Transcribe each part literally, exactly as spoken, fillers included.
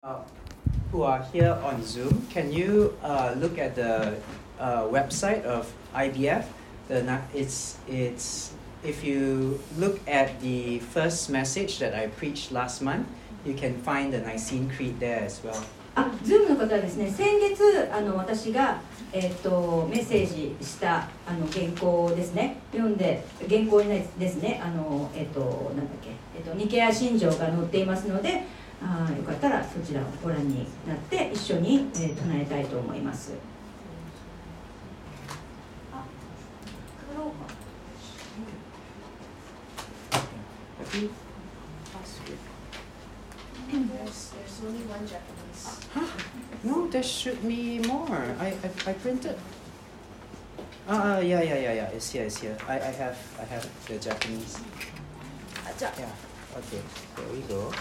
Uh, who are here on Zoom, can you uh, look at the uh, website of I B F? The it's it's if you look at the first message that I preached last month, you can find the Nicene Creed there as well. あ、Zoom の方はですね、先月あの私が、えー、とメッセージしたあの原稿ですね、読んで原稿にですね、あのえっ、ー、となんだっけ、えっ、ー、とニケア信条が載っていますので、あよかったらそちらをご覧になって一緒に、えー、唱えたいと思います。あ、クローバー。 There's, there's only one Japanese. Huh? No, there should be more. I I, I printed. Ah, uh, yeah, yeah, yeah, yeah. It's here, it's here. I, I have I have the Japanese. Acha. Yeah. Okay. There we go.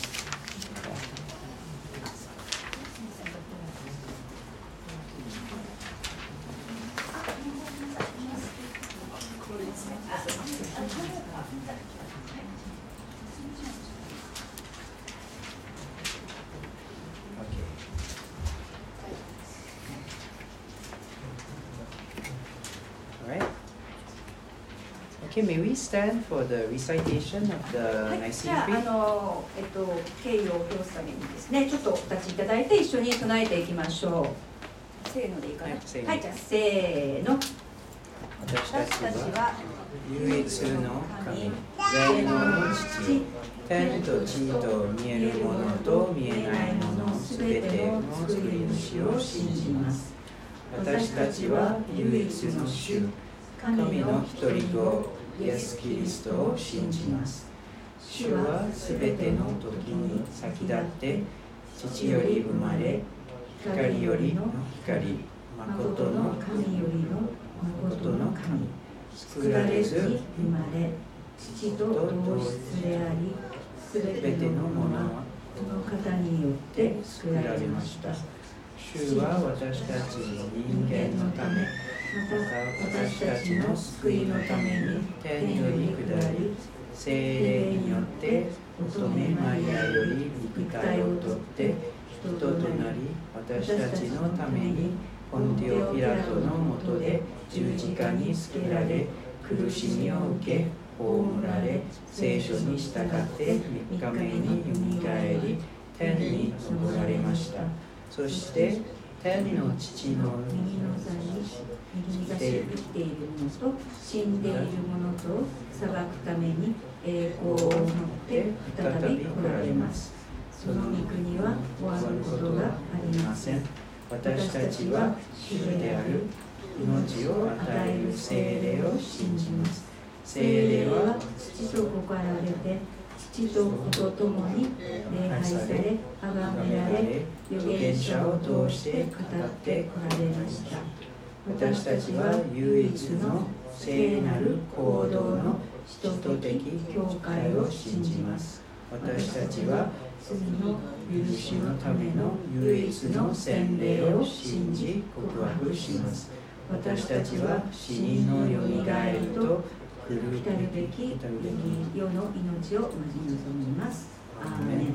Okay, may we stand for the recitation of the Nicene Creed? はい、じゃあ、あの、えっと、敬意を表すためにですね、ちょっとお立ちいただいて一緒に唱えていきましょう。せーのでいいかな。はい、はい、じゃあ、せーの。 私たちは唯一の神、全能の父、天と地と見えるものと見えないものすべての作り主を信じます。私たちは唯一の主、神の一人子、イエス・キリストを信じます。主はすべての時に先立って父より生まれ、光よりの光、誠の神よりの誠の神、作られず生まれ、父と同質であり、すべてのものはこの方によって作られました。主は私たち人間のため、また私たちの救いのために天より下り、聖霊によって乙女マリアより肉体をとって人となり、私たちのためにポンテオ・ピラトのもとで十字架につけられ、苦しみを受け、葬られ、聖書に従って三日目によみがえり、天に昇られました。そして天の父の右の座に右座し生きている者と死んでいる者と裁くために栄光を持って再び来られます。その御国は終わることがありません。私たちは主である命を与える聖霊を信じます。聖霊は父と子かられて父と子と共に礼拝され、崇められ、預言者を通して語ってこられました。私たちは唯一の聖なる行動の使徒的教会を信じます。私たちは罪の許しのための唯一の洗礼を信じ告白します。私たちは死人のよみがえりと来るべき世の命を待ち望みます。アーメン。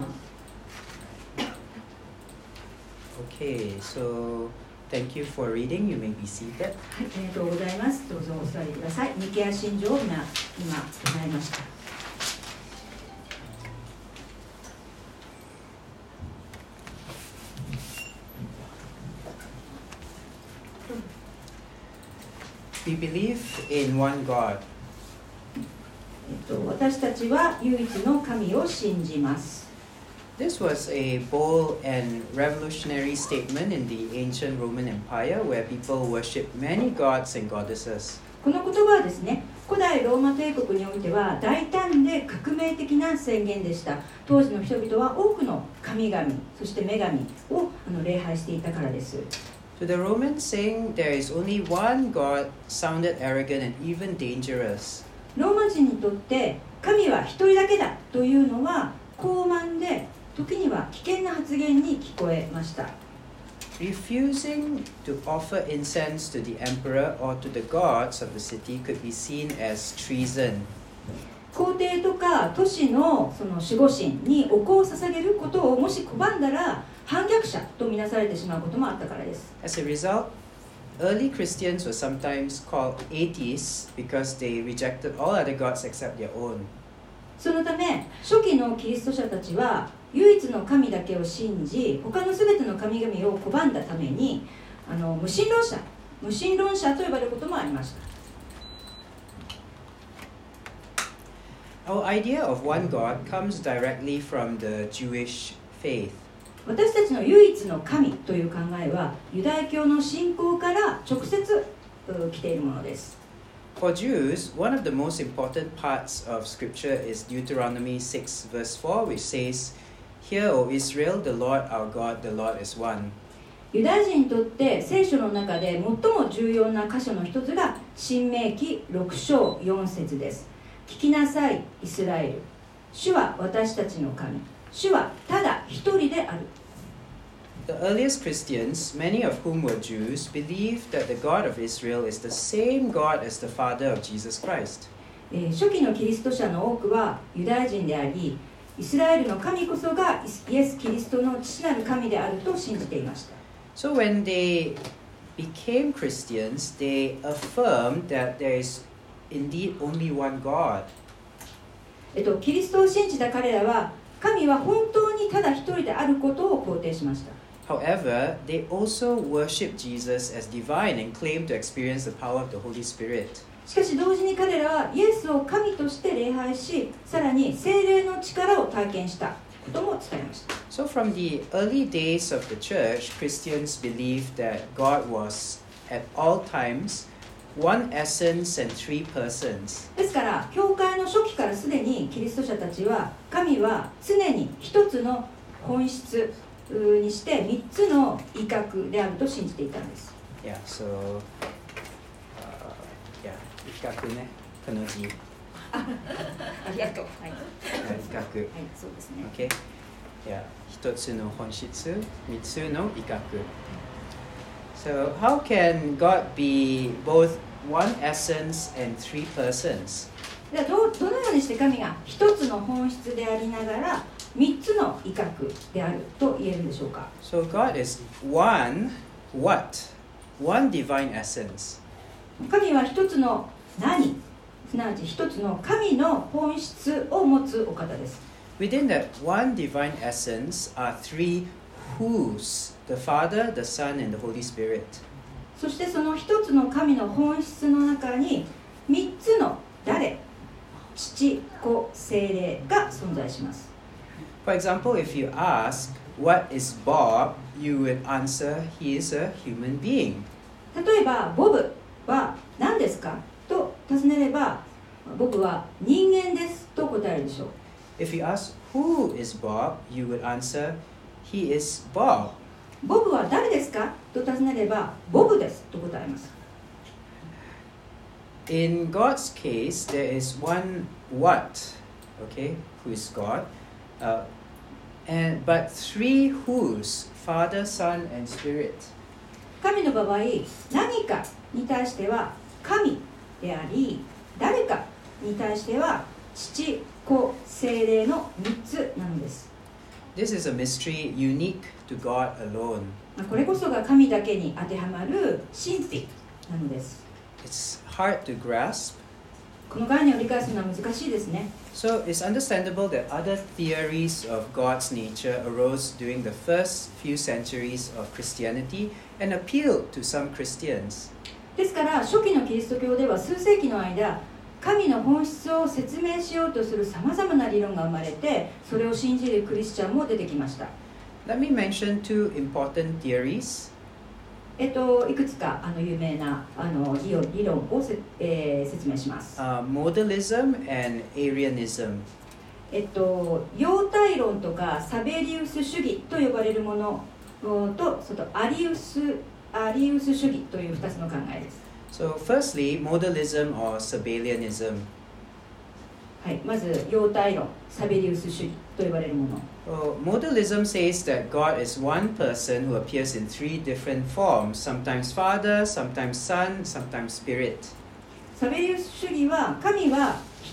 Okay, so thank you for reading. You may be seated. はい、ありがとうございます。どうぞお座りください。ニケア信条を今、今唱えました。 We believe in one God. えっと、私たちは唯一の神を信じます。 This was a bold and revolutionary statement in the ancient Roman Empire where people worshipped many gods and goddesses. この言葉はですね、古代ローマ帝国においては大胆で革命的な宣言でした。当時の人々は多くの神々、そして女神をあの礼拝していたからです。 To the Romans, saying there is only one God sounded arrogant and even dangerous. ローマ人にとって神は一人だけだというのは高慢で時には危険な発言に聞こえました。 Refusing to offer incense to the emperor or to the gods of the city could be seen as treason. 皇帝とか都市のその守護神にお香を捧げることをもし拒んだら反逆者とみなされてしまうこともあったからです。 As a result, early Christians were sometimes called atheists because they rejected all other gods except their own. そのため初期のキリスト者たちは唯一の神だけを信じ、他のすべての神々を拒んだためにあの無神論者無神論者と呼ばれることもありました。 Our idea of one God comes directly from the Jewish faith. 私たちの唯一の神という考えはユダヤ教の信仰から直接来ているものです。 For Jews, one of the most important parts of Scripture is Deuteronomy six verse four, which says, Hear, O Israel, the Lord our God, the Lord is one. ユダヤ人にとって聖書の中で最も重要な箇所の一つが申命記ろく章よん節です。聞きなさい、イスラエル。主は私たちの神。主はただ一人である。 The earliest Christians, many of whom were Jews, believed that the God of Israel is the same God as the Father of Jesus Christ. 初期のキリスト者の多くはユダヤ人であり、イスラエルの神こそがイエス・キリストの父なる神であると信じていました。 So when they became Christians, they affirmed that there is indeed only one God. えっと、キリストを信じた彼らは神は本当にただ一人であることを肯定しました。 However, they also worship Jesus as divine and claim to experience the power of the Holy Spirit. しかし同時に彼らはイエスを神として礼拝し、さらに聖霊の力を体験したことも伝えました。 So from the early days of the church, Christians believed that God was at all times one essence and three persons. ですから教会の初期からすでにキリスト者たちは神は常に一つの本質にして三つの威嚇であると信じていたんです。 Yeah, so, uh, yeah, 威嚇ね、この字。 あ、ありがとう。はい。 威嚇。はい、 そうですね。 Okay. Yeah, 一つの本質、三つの威嚇。So, how can God be both one essence and three persons? ではど、どのようにして神が一つの本質でありながら三つの威嚇であると言えるんでしょうか。 So, God is one what? One divine essence. 神は一つの何、すなわち一つの神の本質を持つお方です。 Within that one divine essence are three who's, the Father, the Son, and the Holy Spirit. そしてその一つの神の本質の中に三つの誰、父、子、聖霊が存在します。 For example, if you ask, what is Bob? You would answer, he is a human being. 例えば、ボブは何ですかと尋ねれば、ボブは人間ですと答えるでしょう。 If you ask, who is Bob? You would answer, he is Bob. ボブは誰ですかと尋ねれば、ボブですと答えます。 In God's case, there is one what, okay, who is God, uh, and but three who's, Father, Son, and Spirit. 神の場合、何かに対しては神であり、誰かに対しては父、子、聖霊の三つなのです。 This is a mystery unique to God alone. これこそが神だけに当てはまる神秘なのです。 It's hard to grasp. この概念を理解するのは難しいですね。 So it's understandable that other theories of God's nature arose during the first few centuries of Christianity and appealed to some Christians. ですから初期のキリスト教では数世紀の間、神の本質を説明しようとするさまざまな理論が生まれて、それを信じるクリスチャンも出てきました。 Let me mention two important theories. えっと、いくつかあの有名なあの理論理論をせ、えー、説明します。 Uh, modalism and Arianism. えっと、様態論とかサベリウス主義と呼ばれるものと、そとアリウス、アリウス主義というふたつの考えです。 So, firstly, modalism or Sabellianism. はい、まず様態論、サベリウス主義と呼ばれるもの。 Well, modalism says that God is one person who appears in three different forms, sometimes Father, sometimes Son, sometimes Spirit. サベリウス主義は神は一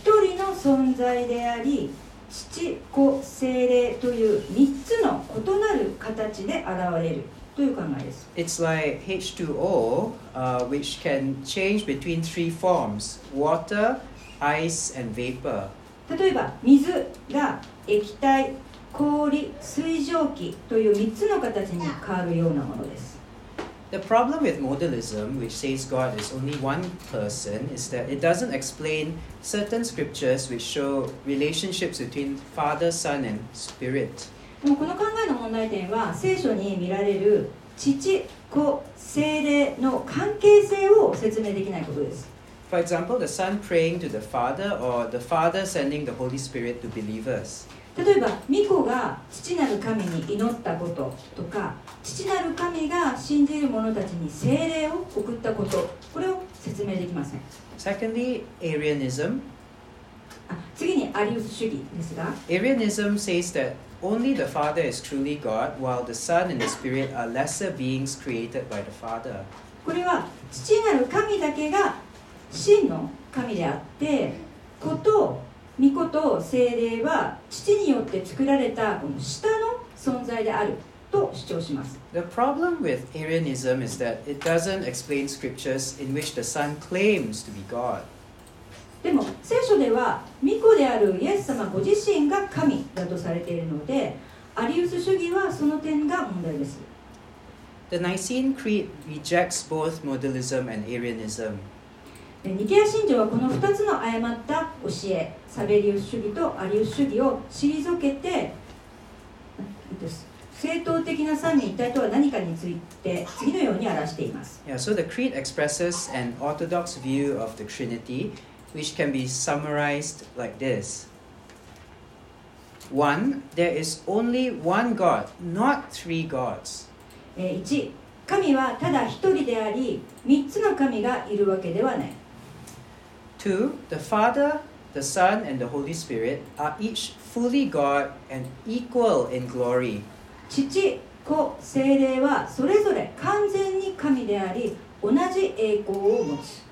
一人の存在であり、父、子、聖霊というみっつの異なる形で現れるという考えです。 It's likeエイチツーオー, uh, which can change between three forms: water, ice, and vapor. 例えば水が液体、氷、水蒸気というみっつの形に変わるようなものです。 The problem with modalism, which says God is only one person, is that it doesn't explain certain scriptures which show relationships between Father, Son, and Spirit. でもこの考えの問題点は、聖書に見られる父、子、聖霊の関係性を説明できないことです。 For example, the Son praying to the Father, or the Father sending the Holy Spirit to believers. 例えば、御子が父なる神に祈ったこととか、父なる神が信じる者たちに聖霊を送ったこと、これを説明できません。 Secondly, Arianism. あ、次にアリウス主義ですが、 Arianism says that only the Father is truly God, while the Son and the Spirit are lesser beings created by the Father. これは父なる神だけが真の神であって、子と御子と聖霊は父によって作られたこの下の存在であると主張します。 The problem with Arianism is that it doesn't explain scriptures in which the Son claims to be God. でも聖書では御子であるイエス様ご自身が神だとされているので、アリウス主義はその点が問題です。 The Nicene Creed rejects both modalism and Arianism. ニケア信条はこのふたつの誤った教え、サベリウス主義とアリウス主義を退けて、正統的な三位一体とは何かについて次のように表しています。 Yeah, so the Creed expresses an orthodox view of the Trinity, which can be summarized like this. One, there is only one God, not three gods. いち、神はただ一人であり、三つの神がいるわけではない。 Two, the Father, the Son, and the Holy Spirit are each fully God and equal in glory. 父、子、聖霊はそれぞれ完全に神であり、同じ栄光を持つ。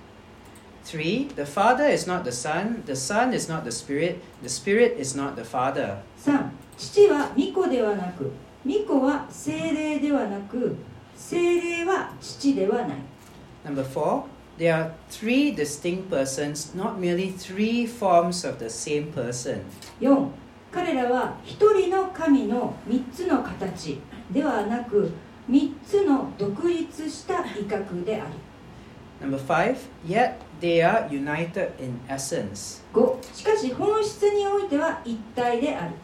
Three, the Father is not the Son, the Son is not the Spirit, the Spirit is not the Father. 三、父は御子ではなく、御子は聖霊ではなく、聖霊は父ではない。 Number four, there are three distinct persons, not merely three forms of the same person. 四、彼らは一人の神の三つの形ではなく、三つの独立した威嚇である。 Number five, yet they are united in essence. 五、しかし本質においては一体である。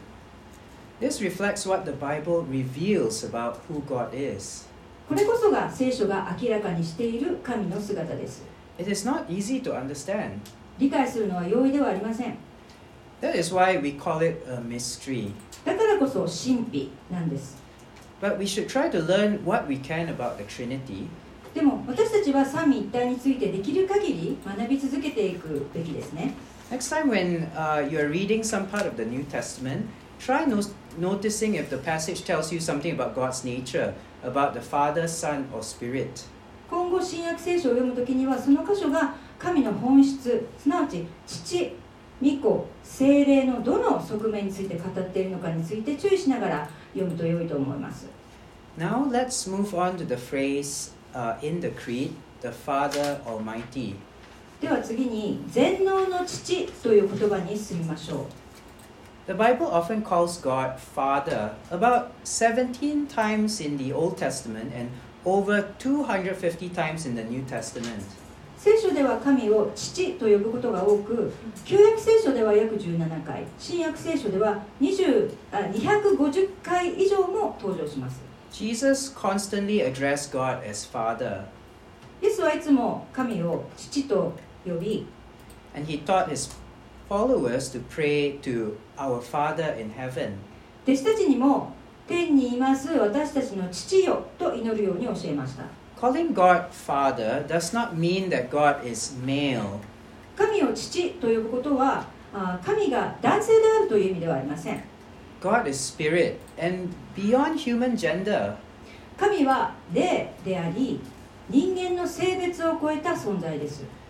This reflects what the Bible reveals about who God is. これこそが聖書が明らかにしている神の姿です。 It is not easy to understand. 理解するのは容易ではありません。 That is why we call it a mystery. だからこそ神秘なんです。 But we should try to learn what we can about the Trinity. でも私たちは三位一体についてできる限り学び続けていくべきですね。 Next time when uh, you are reading some part of the New Testament, try no- noticing if the passage tells you something about God's nature, about the Father, Son, or Spirit. 今後新約聖書を読むときにはその箇所が神の本質、すなわち父、御子、聖霊のどの側面について語っているのかについて注意しながら読むと良いと思います。 Now let's move on to the phrase uh, in the Creed, the Father Almighty. では次に全能の父という言葉に進みましょう。 The Bible often calls God Father, about seventeen times in the Old Testament and over two hundred fifty times in the New Testament. 聖書では神を父と呼ぶことが多く、旧約聖書では約じゅうななかい、新約聖書ではにじゅうあにひゃくごじゅっかい以上も登場します。 Jesus constantly addressed God as Father, イエスはいつも神を父と呼び、 and he taught his followers to pray to our Father in heaven. 弟子たちにも天にいます私たちの父よと祈るように教えました。 Calling God Father does not mean that God is male. 神を父と呼ぶことはあ神が男性であるという意味ではありません。 God is spirit and beyond human gender. 神は霊であり、人間の性別を超えた存在です。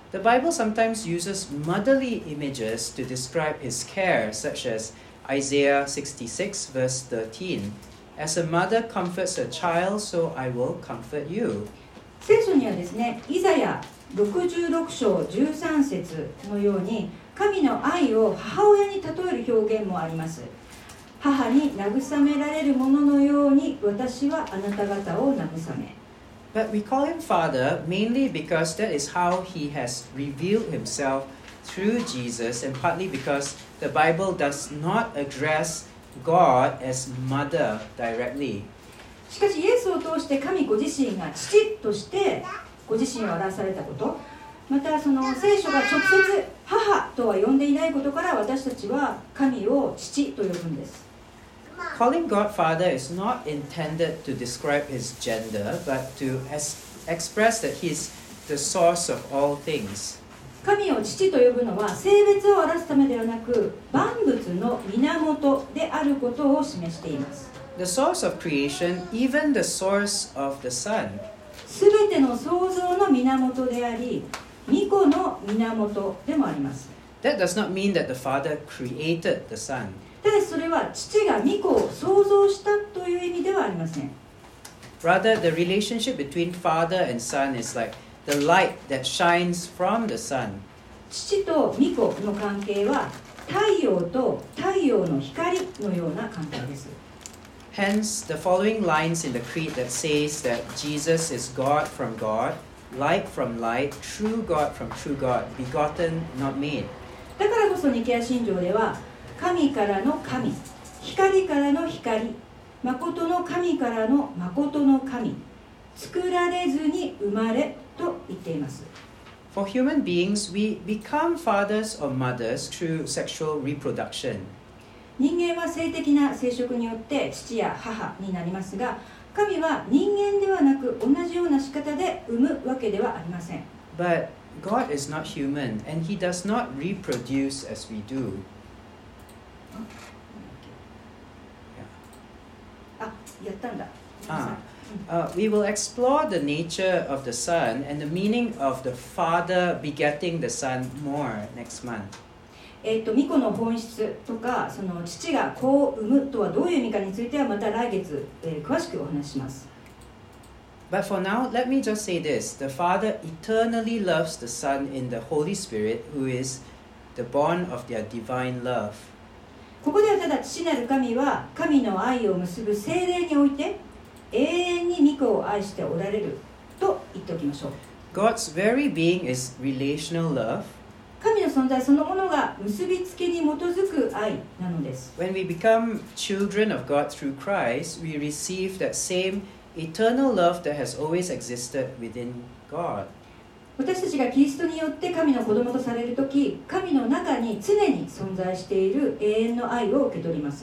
The Bible sometimes uses motherly images to describe his care, such as Isaiah sixty-six, verse thirteen. As a mother comforts her child, so I will comfort you. 聖書にはですね、イザヤろくじゅうろく章じゅうさん節のように、神の愛を母親に例える表現もあります。母に慰められるもののように、私はあなた方を慰め。 But we call him Father mainly because that is how he has revealed himself through Jesus, and partly because the Bible does not address God as mother directly. しかしイエスを通して神ご自身が父としてご自身を表されたこと、またその聖書が直接母とは呼んでいないことから、私たちは神を父と呼ぶんです。 Calling God Father is not intended to describe his gender, but to es- express that he is the source of all things. 神を父と呼ぶのは性別を表すためではなく、万物の源であることを示しています。 The source of creation, even the source of the sun. すべての創造の源であり、御子の源でもあります。 That does not mean that the Father created the Son. ただしそれは父が御子を創造したという意味ではありません。 Rather, the relationship between Father and Son is like the light that shines from the sun. 父と御子の関係は太陽と太陽の光のような関係です。 Hence, the following lines in the creed that says that Jesus is God from God, light from light, true God from true God, begotten, not made. だからこそニケア信条では、神からの神、光からの光、誠の神からの誠の神、作られずに生まれと言っています。 For human beings, we become fathers or mothers through sexual reproduction. 人間は性的な生殖によって父や母になりますが、神は人間ではなく同じような仕方で産むわけではありません。 But God is not human, and he does not reproduce as we do. あ、やったんだ。 Ah, uh, we will explore the nature of the Son and the meaning of the Father begetting the Son more next month. えっと、御子の本質とか、その父が子を産むとはどういう意味かについてはまた来月、えー、詳しくお話しします。 But for now, let me just say this. The Father eternally loves the Son in the Holy Spirit, who is the bond of their divine love. ここではただ父なる神は神の愛を結ぶ聖霊において永遠に御子を愛しておられると言っておきましょう。 God's very being is relational love. 神の存在そのものが結びつきに基づく愛なのです。 When we become children of God through Christ, we receive that same eternal love that has always existed within God. 私たちがキリストによって神の子供とされるとき、神の中に常に存在している永遠の愛を受け取ります。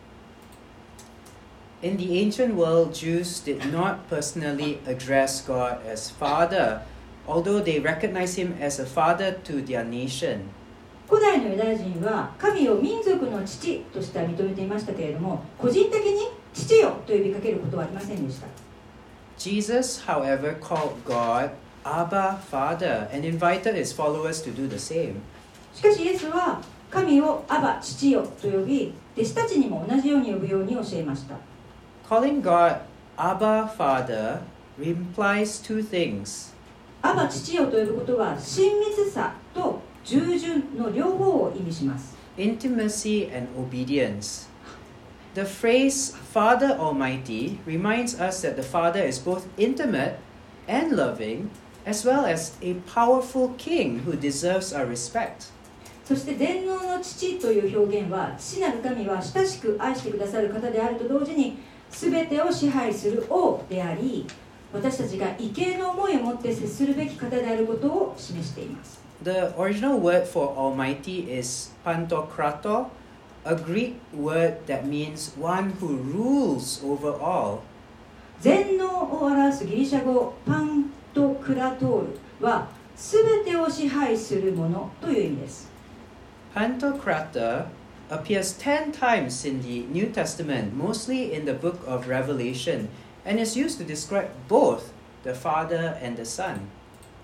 In the ancient world, Jews did not personally address God as Father, although they recognized him as a father to their nation. 古代のユダヤ人は神を民族の父としては認めていましたけれども、個人的に父よと呼びかけることはありませんでした。 Jesus, however, called God Abba, Father, and invited his followers to do the same. しかしイエスは神をアバ父よと呼び、弟子たちにも同じように呼ぶように教えました。 Calling God Abba, Father implies two things. アバ父よと呼ぶことは親密さと従順の両方を意味します。 Intimacy and obedience. The phrase Father Almighty reminds us that the Father is both intimate and loving, as well as a powerful king who deserves our respect. そして全能の父という表現は、父なる神は親しく愛してくださる方であると同時に、全てを支配する王であり、私たちが畏敬の思いを持って接するべき方であることを示しています。 The original word for Almighty is Pantokrator, a Greek word that means one who rules over all. 全能を表すギリシャ語パントクラトールは全てを支配するものという意味です。 Pantocrator appears ten times in the New Testament, mostly in the book of Revelation, and is used to describe both the Father and the Son.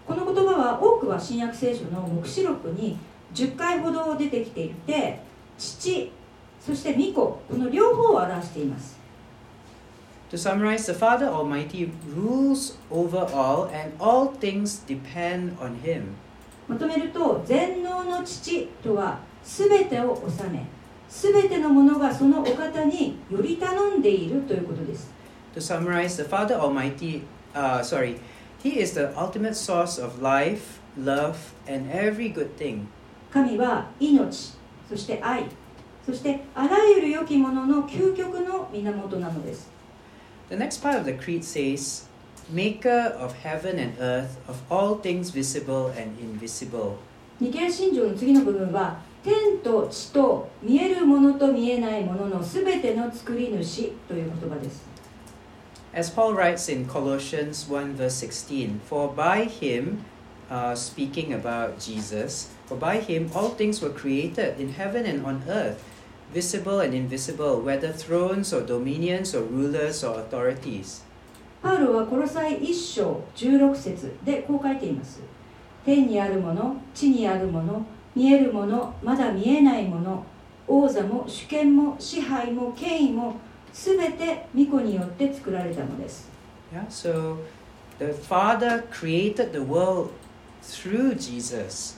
この言葉は多くは新約聖書の黙示録にじゅっかいほど出てきていて、父、そして御子、この両方を表しています。 To summarize, the Father Almighty rules over all, and all things depend on Him. まとめると、全能の父とはすべてを治め、すべてのものがそのお方により頼んでいるということです。 To summarize, the Father Almighty, uh, sorry, He is the ultimate source of life, love, and every good thing. 神は命、そして愛、そしてあらゆる良きものの究極の源なのです。 The next part of the creed says, Maker of heaven and earth, of all things visible and invisible. ニケア信条の次の部分は、天と地と見えるものと見えないもののすべての作り主という言葉です。 As Paul writes in Colossians one verse sixteen, For by Him, uh, speaking about Jesus, for by Him all things were created in heaven and on earth, visible and invisible, whether thrones or dominions or rulers or authorities. パウロはコロサイいっ章じゅうろく節でこう書いています。天にあるもの、地にあるもの、見えるもの、まだ見えないもの、王座も主権も支配も権威もすべて御子によって作られたのです。 Yeah, so the Father created the world through Jesus.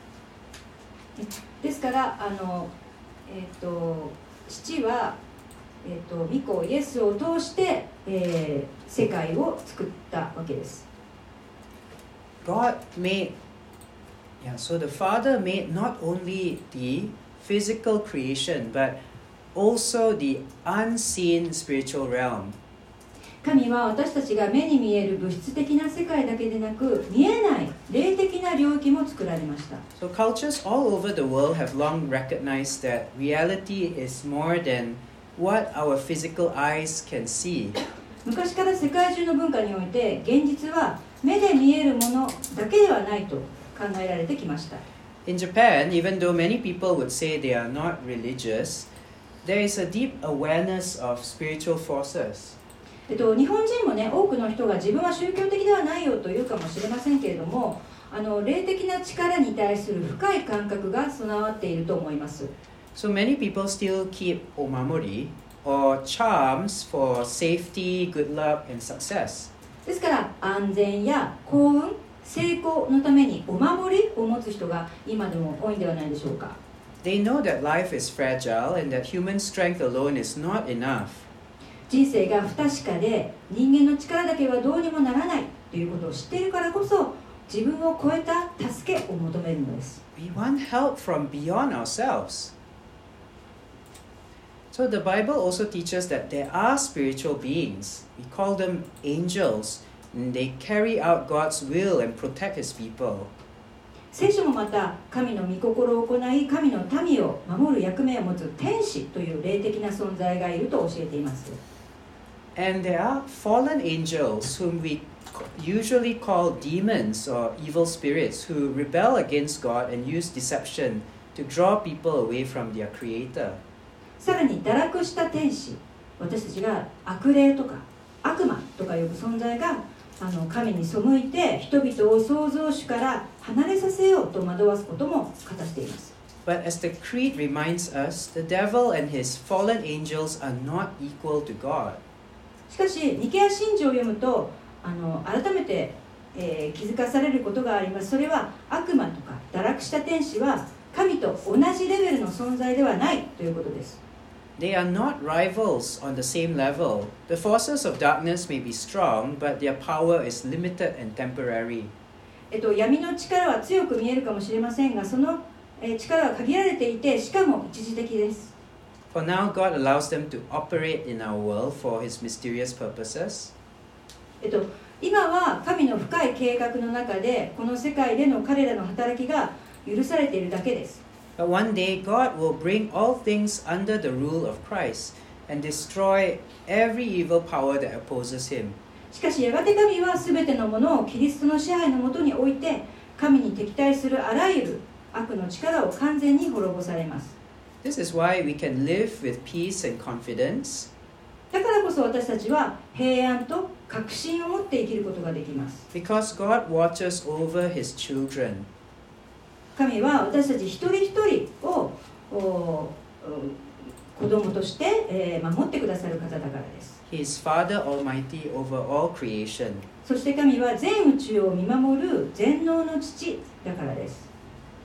ですからあの、えー、と父は、えー、と御子イエスを通して、えー、世界を作ったわけです。 God made, yeah, so the Father made not only the physical creation, but also the unseen spiritual realm. 神は私たちが目に見える物質的な世界だけでなく、見えない霊的な領域も作られました。 So cultures all over the world have long recognized that reality is more than what our physical eyes can see. 昔から世界中の文化において、現実は目で見えるものだけではないと考えられてきました。 In Japan, even though many people would say they are not religious, there is a deep awareness of spiritual forces. えっと、日本人もね、多くの人が自分は宗教的ではないよというかもしれませんけれども、あの霊的な力に対する深い感覚が備わっていると思います。 So many people still keep omamori or charms for safety, good luck, and success. ですから安全や幸運、成功のためにお守りを持つ人が今でも多いんではないでしょうか。 They know that life is fragile and that human strength alone is not enough. 人生が不確かで人間の力だけはどうにもならないということを知っているからこそ、自分を超えた助けを求めるのです。 We want help from beyond ourselves. So the Bible also teaches that there are spiritual beings. We call them angels, and they carry out God's will and protect His people. 聖書もまた神の御心を行い、神の民を守る役目を持つ天使という霊的な存在がいると教えています。 And there are fallen angels whom we usually call demons or evil spirits who rebel against God and use deception to draw people away from their Creator. さらに堕落した天使、私たちが悪霊とか悪魔とか呼ぶ存在があの神に背いて人々を創造主から離れさせようと惑わすことも語っています。 But as the creed reminds us, the devil and his fallen angels are not equal to God. しかしニケア信条を読むとあの改めて、えー、気づかされることがあります。それは悪魔とか堕落した天使は神と同じレベルの存在ではないということです。 They are not rivals on the same level. The forces of darkness may be strong, but their power is limited and temporary. えっと、闇の力は強く見えるかもしれませんが、その、えー、力は限られていて、しかも一時的です。 For now, God allows them to operate in our world for His mysterious purposes. えっと、今は神の深い計画の中で、この世界での彼らの働きが許されているだけです。 But one day, God will bring all things under the rule of Christ and destroy every evil power that opposes Him. しかしやがて神はすべてのものをキリストの支配のもとに置いて、神に敵対するあらゆる悪の力を完全に滅ぼされます。 This is why we can live with peace and confidence. だからこそ私たちは平安と確信を持って生きることができます。 Because God watches over His children. 神は私たち一人一人をお子供として、えー、守ってくださる方だからです。 He is Father Almighty over all creation. そして神は全宇宙を見守る全能の父だからです。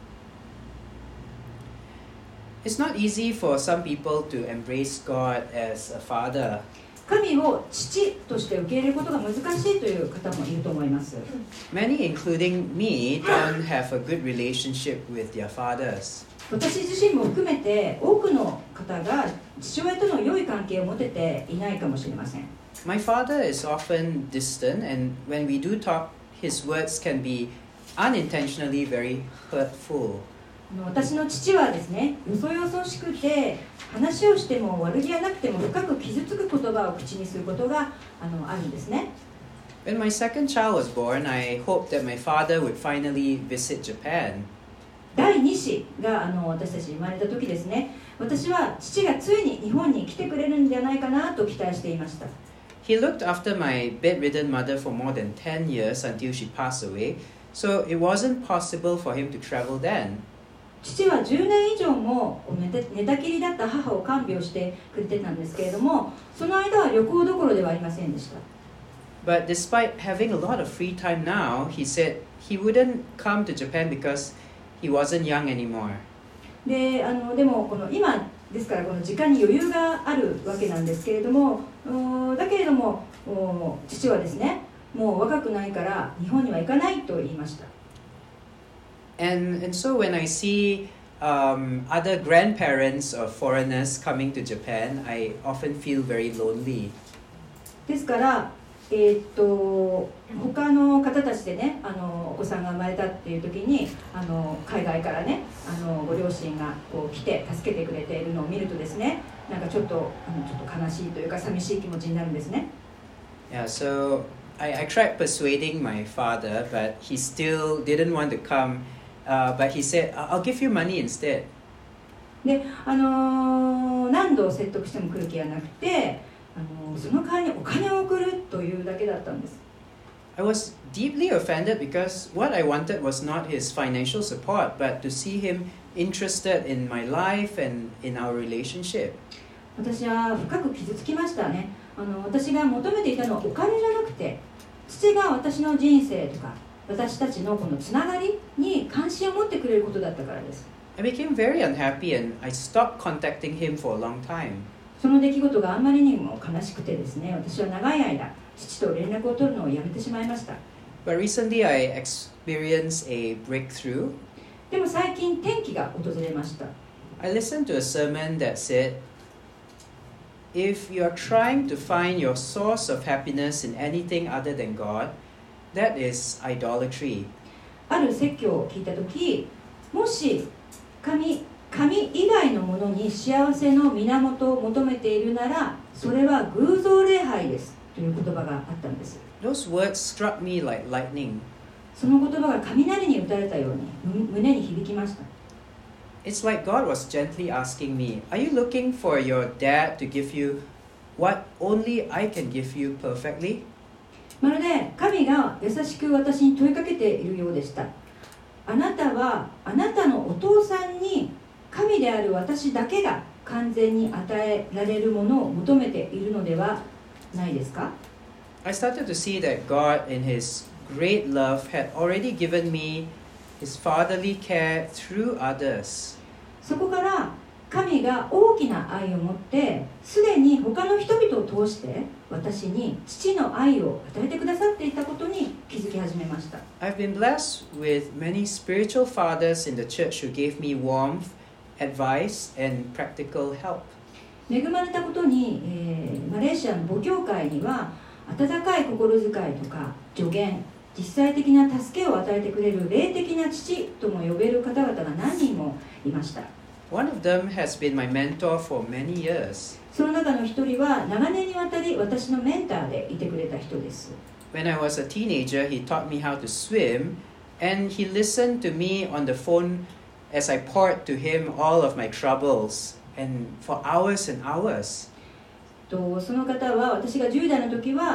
It's not easy for some people to embrace God as a father. 神を父として受け入れることが難しいという方もいると思います。 Many, including me, don't have a good relationship with their fathers. 私自身も含めて多くの方が父親との良い関係を持てていないかもしれません。 My father is often distant, and when we do talk, his words can be unintentionally very hurtful. 私の父はですね、よそよそしくて話をしても悪気がなくても深く傷つく言葉を口にすることが あの、あるんですね。 When my second child was born, I hoped that my father would finally visit Japan. 第二子があの私たち生まれた時ですね、私は父がついに日本に来てくれるんじゃないかなと期待していました。 He looked after my bedridden mother for more than ten years until she passed away, so it wasn't possible for him to travel then. 父はじゅうねん以上も寝たきりだった母を看病してくれてたんですけれども、その間は旅行どころではありませんでした。 But despite having a lot of free time now, he said he wouldn't come to Japan because he wasn't young anymore. で、あのでもこの今ですからこの時間に余裕があるわけなんですけれども、だけれども父はですね、もう若くないから日本には行かないと言いました。 And, and so when I see um, other grandparents of foreigners coming to Japan, I often feel very lonely. ですから、えー、っと他の方たちでね、あのお子さんが生まれたっていう時にあの海外からね、あのご両親がこう来て助けてくれているのを見るとですね、なんかちょっとあのちょっと悲しいというか寂しい気持ちになるんですね。 Yeah, so I, I tried persuading my father, but he still didn't want to come. Uh, but he said, I'll give you money instead. で、あのー、何度説得しても来る気がなくて、あのー、その代わりにお金を送るというだけだったんです。 I was deeply offended because what I wanted was not his financial support, but to see him interested in my life and in our relationship. 私は深く傷つきましたね。あの私が求めていたのはお金じゃなくて、父が私の人生とか私たちのこのつながりに関心を持ってくれることだったからです。 I became very unhappy and I stopped contacting him for a long time. その出来事があんまりにも悲しくてですね、私は長い間父と連絡を取るのをやめてしまいました。 But recently I experienced a breakthrough. でも最近転機が訪れました。 I listened to a sermon that said, if you are trying to find your source of happiness in anything other than God, that is idolatry. ある説教を聞いたとき、もし 神, 神以外のものに幸せの源を求めているなら、それは偶像礼拝ですという言葉があったんです。 Those words struck me like lightning. その言葉が雷に打たれたように胸に響きました。 It's like God was gently asking me, are you looking for your dad to give you what only I can give you perfectly? まるで神が優しく私に問いかけているようでした。あなたはあなたのお父さんに神である私だけが完全に与えられるものを求めているのではないですか？ I started to see that God in His great love had already given me His fatherly care through others. そこから神が大きな愛を持ってすでに他の人々を通して私に父の愛を与えてくださっていたことに気づき始めました。 I've been blessed with many spiritual fathers in the church who gave me warmth, advice, and practical help. 恵まれたことに、えー、マレーシアの母教会には温かい心遣いとか助言、実際的な助けを与えてくれる霊的な父とも呼べる方々が何人もいました。 One of them has been my mentor for many years. その中の一人は長年にわたり私のメンターでいてくれた人です。 When I was a teenager, he taught me how to swim, and he listened to me on the phone as I poured to him all of my troubles, and for hours and hours. とその方は私がじゅう代の時は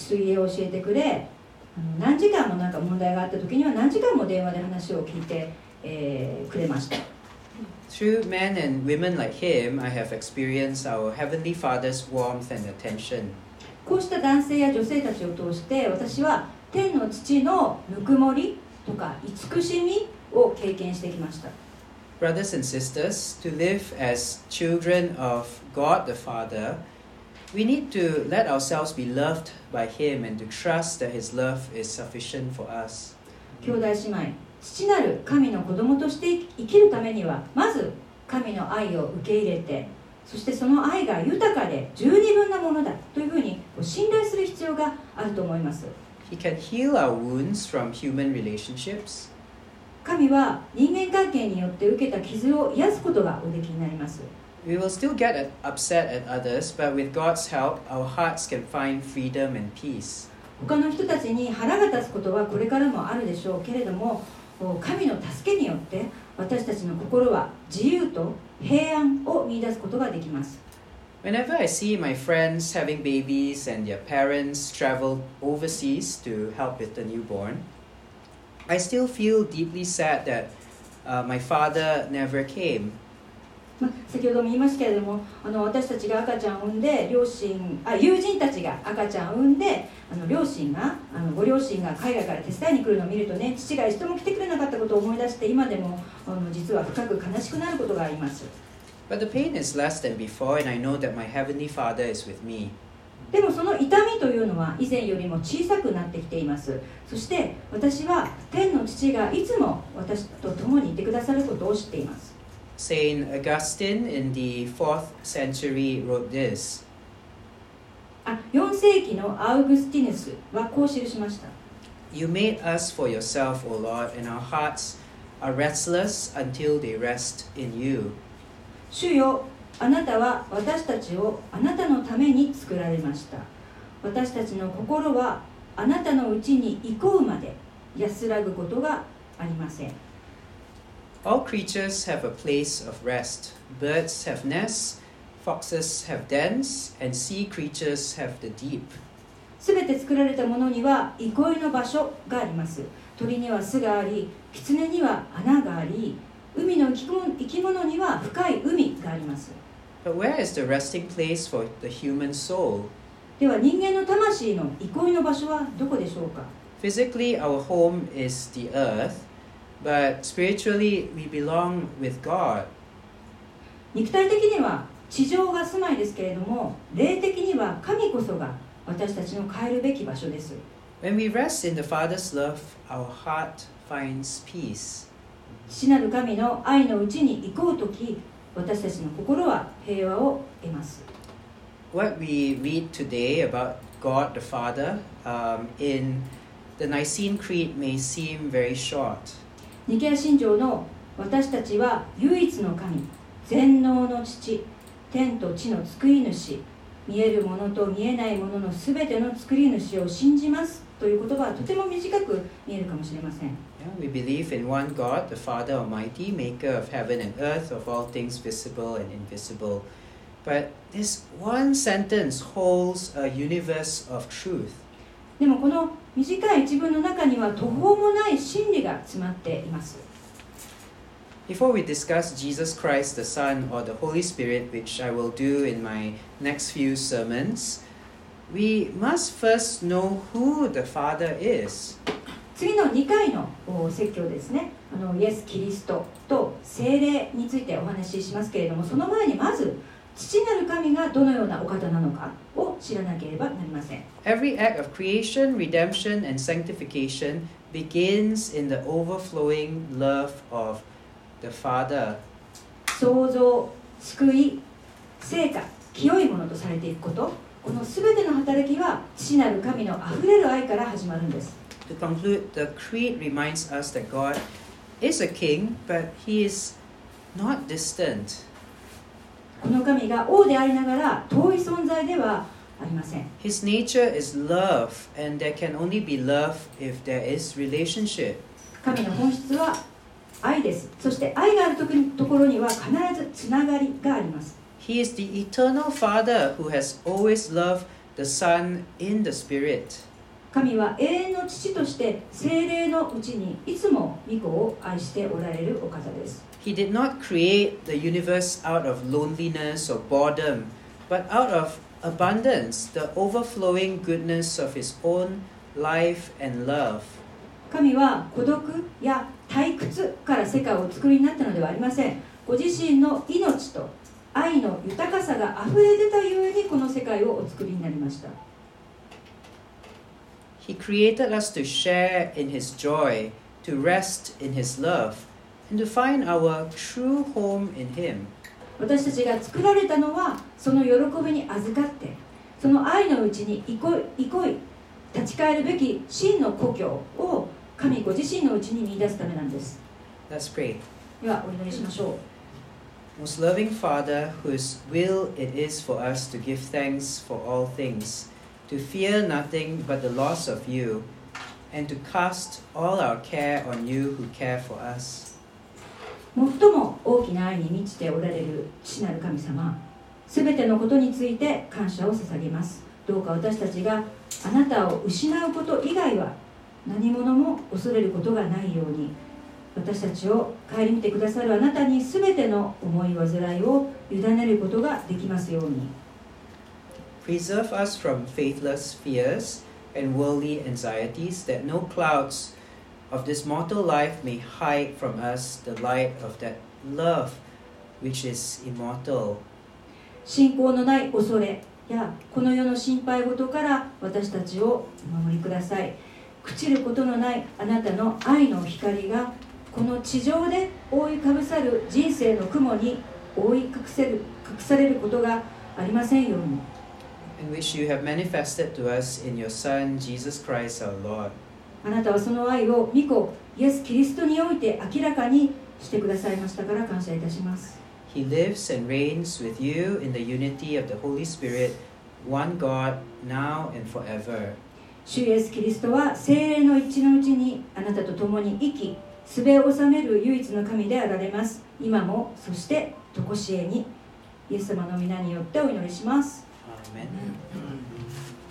水泳を教えてくれ、あの何時間もなんか問題があった時には何時間も電話で話を聞いて、えー、くれました。 Through men and women like him, I have experienced our Heavenly Father's warmth and attention. こうした男性や女性たちを通して私は天の父のぬくもりとか慈しみを経験してきました。 Brothers and sisters, to live as children of God the Father, we need to let ourselves be loved by Him and to trust that His love is sufficient for us. 兄弟姉妹、父なる神の子供として生きるためにはまず神の愛を受け入れて、そしてその愛が豊かで十二分なものだというふうに信頼する必要があると思います。 He can heal our wounds from human relationships. 神は人間関係によって受けた傷を癒すことがおできになります。 We will still get upset at others, but with God's help, our hearts can find freedom and peace. 他の人たちに腹が立つことはこれからもあるでしょうけれども、神の助けによって私たちの心は自由と平安を見出すことができます。 Whenever I see my friends having babies and their parents travel overseas to help with the newborn, I still feel deeply sad that uh, my father never came. ま、先ほども言いましたけれども、あの私たちが赤ちゃんを産んで両親あ友人たちが赤ちゃんを産んであの両親があのご両親が海外から手伝いに来るのを見るとね、父が一度も来てくれなかったことを思い出して今でもあの実は深く悲しくなることがあります。 But the pain is less than before, and I know that my Heavenly Father is with me. でもその痛みというのは以前よりも小さくなってきています。そして私は天の父がいつも私と共にいてくださることを知っています。 Saint Augustine in the fourth century wrote this. あ、よん世紀のアウグスティヌスはこう記しました。 You made us for yourself, O Lord, and our hearts are restless until they rest in you. 主よ、あなたは私たちをあなたのために作られました。私たちの心はあなたのうちに行こうまで安らぐことがありません。 All creatures have a place of rest. Birds have nests, foxes have dens, and sea creatures have the deep. すべて作られたものには憩いの場所があります。鳥には巣があり、狐には穴があり、海の生き物、生き物には深い海があります。 But where is the resting place for the human soul? では人間の魂の憩いの場所はどこでしょうか？ Physically, our home is the earth, but spiritually, we belong with God. 肉体的には地上が住まいですけれども、霊的には神こそが私たちの帰るべき場所です。 When we rest in the Father's love, our heart finds peace. 父なる神の愛のうちに行こうとき、私たちの心は平和を得ます。 What we read today about God the Father um, in the Nicene Creed may seem very short. ニケア信条の私たちは唯一の神、全能の父、天と地の作り主、見えるものと見えないもののすべての作り主を信じますという言葉はとても短く見えるかもしれません。 Yeah, we believe in one God, the Father Almighty, maker of heaven and earth, of all things visible and invisible. But this one sentence holds a universe of truth. でもこの短い一文の中には途方もない真理が詰まっています。 Before we discuss Jesus Christ, the Son, or the Holy Spirit, which I will do in my next few sermons, we must first know who the Father is. 次のにかいの説教ですね、あのイエス・キリストと聖霊についてお話ししますけれども、その前にまず父なる神がどのようなお方なのかを知らなければなりません。 Every act of creation, redemption, and sanctification begins in the overflowing love of the Father. 創造、救い、成果、清いものとされていくこと、このすべての働きは父なる神のあふれる愛から始まるんです。 To conclude, the Creed reminds us that God is a king, but he is not distant. この神が王でありながら遠い存在ではありません。 His nature is love, and there can only be love if there is relationship. 神の本質は愛です。そして愛があるところには必ずつながりがあります。 He is the eternal Father who has always loved the Son in the Spirit. 神は永遠の父として聖霊のうちにいつも御子を愛しておられるお方です。 He did not create the universe out of loneliness or boredom, but out of abundance, the overflowing goodness of His own life and love. 神は孤独や退屈から世界をお作りになったのではありません。ご自身の命と愛の豊かさがあふれ出たゆえにこの世界をお作りになりました。 He created us to share in His joy, to rest in His love, and to find our true home in Him. 私たちが作られたのはその喜びに預かってその愛のうちに憩い憩い立ち返るべき真の故郷を神ご自身のうちに見出すためなんです。 Let's pray. ではお祈りしましょう。 Most loving Father, whose will it is for us to give thanks for all things, to fear nothing but the loss of you, and to cast all our care on you who care for us. 最も大きな愛に満ちておられる父なる神様、すべてのことについて感謝を捧げます。どうか私たちがあなたを失うこと以外は何者も恐れることがないように、私たちを顧みてくださるあなたにすべての思い煩いを委ねることができますように。 Preserve us from faithless fears and worldly anxieties, that no clouds of this mortal life may hide from us the light of that love which is immortal. 信仰のない恐れやこの世の心配事から私たちをお守りください。朽ちることのないあなたの愛の光がこの地上で覆いかぶさる人生の雲に覆い隠せる、隠されることがありませんように。 In which you have manifested to us in your Son, Jesus Christ our Lord. あなたはその愛を御子イエス・キリストにおいて明らかにしてくださいましたから感謝いたします。 He lives and reigns with you in the unity of the Holy Spirit, one God, now and forever. 主イエス・キリストは聖霊の一致のうちにあなたと共に生き、すべを治める唯一の神であられます。今もそして常しえにイエス様の皆によってお祈りします。 Amen.